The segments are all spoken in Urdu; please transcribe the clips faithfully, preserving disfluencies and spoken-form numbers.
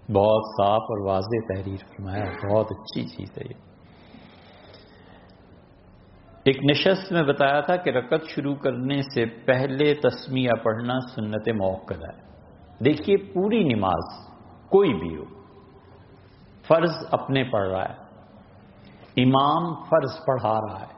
بہت صاف اور واضح تحریر فرمایا، بہت اچھی چیز ہے یہ۔ ایک نشست میں بتایا تھا کہ رکعت شروع کرنے سے پہلے تسمیہ پڑھنا سنت موقدہ ہے۔ دیکھیے پوری نماز کوئی بھی ہو، فرض اپنے پڑھ رہا ہے، امام فرض پڑھا رہا ہے،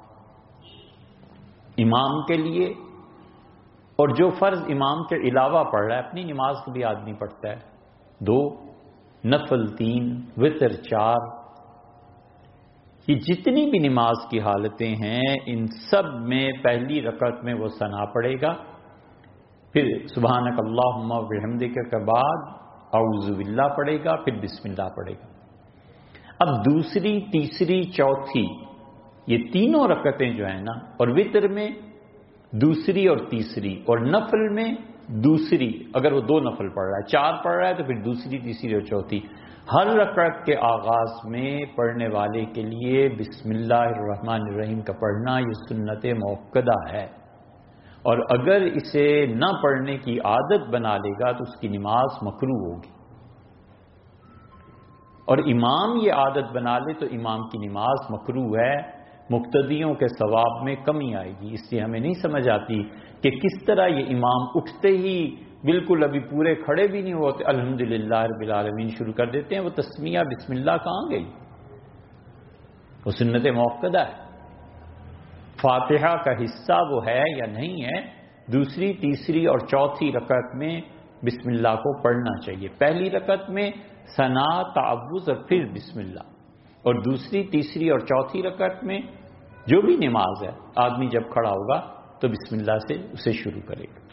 امام کے لیے، اور جو فرض امام کے علاوہ پڑھ رہا ہے، اپنی نماز کو بھی آدمی پڑھتا ہے، دو، نفل تین، وتر چار، یہ جتنی بھی نماز کی حالتیں ہیں ان سب میں پہلی رکعت میں وہ ثنا پڑھے گا، پھر سبحانک اللہم و بحمدک کے بعد اعوذ باللہ پڑھے گا، پھر بسم اللہ پڑھے گا۔ اب دوسری، تیسری، چوتھی، یہ تینوں رکعتیں جو ہیں نا، اور وتر میں دوسری اور تیسری، اور نفل میں دوسری، اگر وہ دو نفل پڑھ رہا ہے، چار پڑھ رہا ہے تو پھر دوسری، تیسری اور چوتھی، ہر رکعت کے آغاز میں پڑھنے والے کے لیے بسم اللہ الرحمن الرحیم کا پڑھنا یہ سنت موقدہ ہے، اور اگر اسے نہ پڑھنے کی عادت بنا لے گا تو اس کی نماز مکروہ ہوگی، اور امام یہ عادت بنا لے تو امام کی نماز مکروہ ہے، مقتدیوں کے ثواب میں کمی آئے گی۔ اس لیے ہمیں نہیں سمجھ آتی کہ کس طرح یہ امام اٹھتے ہی بالکل ابھی پورے کھڑے بھی نہیں ہوتے الحمدللہ رب العالمین شروع کر دیتے ہیں، وہ تسمیہ بسم اللہ کہاں گئی؟ وہ سنت موقدہ ہے، فاتحہ کا حصہ وہ ہے یا نہیں ہے، دوسری، تیسری اور چوتھی رکعت میں بسم اللہ کو پڑھنا چاہیے، پہلی رکعت میں ثنا، تعوذ اور پھر بسم اللہ، اور دوسری، تیسری اور چوتھی رکعت میں جو بھی نماز ہے آدمی جب کھڑا ہوگا تو بسم اللہ سے اسے شروع کرے گا۔